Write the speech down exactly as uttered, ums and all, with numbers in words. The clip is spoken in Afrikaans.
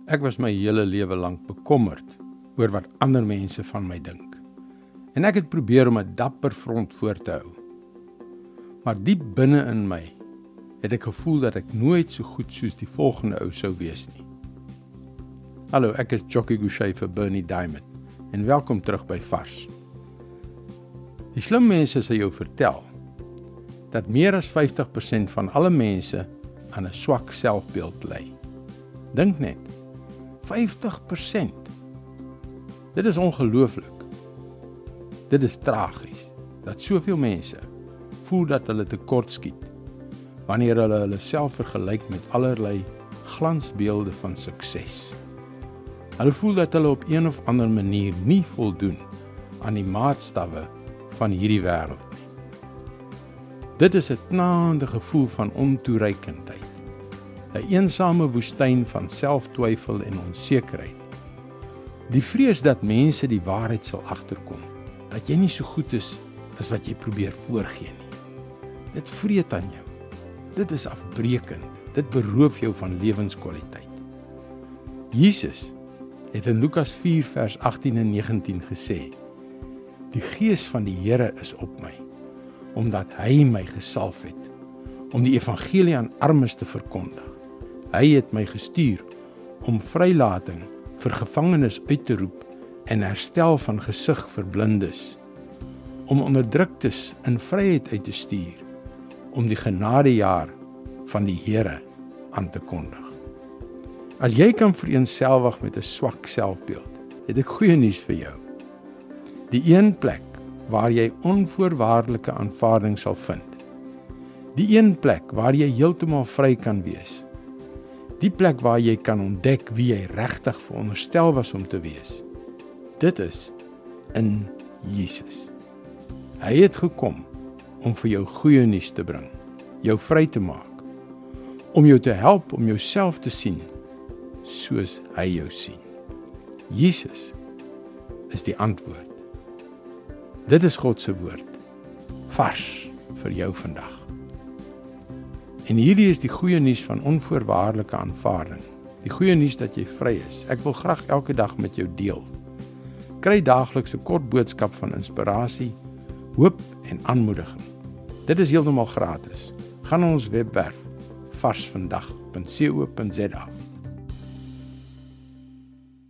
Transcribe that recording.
Ek was my hele lewe lank bekommerd oor wat ander mense van my dink. En ek het probeer om 'n dapper front voor te hou. Maar diep binne in my het ek gevoel dat ek nooit so goed soos die volgende ou sou wees nie. Hallo, ek is Jockey Gouchee vir Bernie Diamond en welkom terug by Vars. Die slim mense sal jou vertel dat meer as vyftig persent van alle mense aan 'n swak selfbeeld ly. Dink net, vyftig persent. Dit is ongelooflik. Dit is tragies dat soveel mense voel dat hulle tekortskiet wanneer hulle hulle self vergelyk met allerlei glansbeelde van sukses. Hulle voel dat hulle op een of ander manier nie voldoen aan die maatstawwe van hierdie wêreld nie. Dit is 'n knaande gevoel van ontoereikendheid, 'n eensame woestyn van selftwyfel en onsekerheid. Die vrees dat mense die waarheid sal agterkom, dat jy nie so goed is as wat jy probeer voorgee nie. Dit vreet aan jou. Dit is afbreekend. Dit beroof jou van lewenskwaliteit. Jesus het in Lukas vier vers agttien en negentien gesê: "Die Gees van die Here is op my, omdat hy my gesalf het, om die evangelie aan armes te verkondig. Hy het my gestuur om vrylating vir gevangenes uit te roep en herstel van gesig vir blindes, om onderdruktes in vryheid uit te stuur, om die genadejaar van die Here aan te kondig." As jy kan vereenselwig met 'n swak selfbeeld, het ek goeie nuus vir jou. Die een plek waar jy onvoorwaardelike aanvaarding sal vind, die een plek waar jy heeltemal vry kan wees, die plek waar jy kan ontdek wie jy regtig veronderstel was om te wees, dit is in Jesus. Hy het gekom om vir jou goeie nuus te bring, jou vry te maak, om jou te help om jouself te sien soos hy jou sien. Jesus is die antwoord. Dit is God se woord, vars vir jou vandag. En hierdie is die goeie nuus van onvoorwaardelike aanvaarding, die goeie nuus dat jy vry is. Ek wil graag elke dag met jou deel. Kry daagliks 'n kort boodskap van inspirasie, hoop en aanmoediging. Dit is heeltemal gratis. Gaan na ons webwerf vars vandag punt co punt za.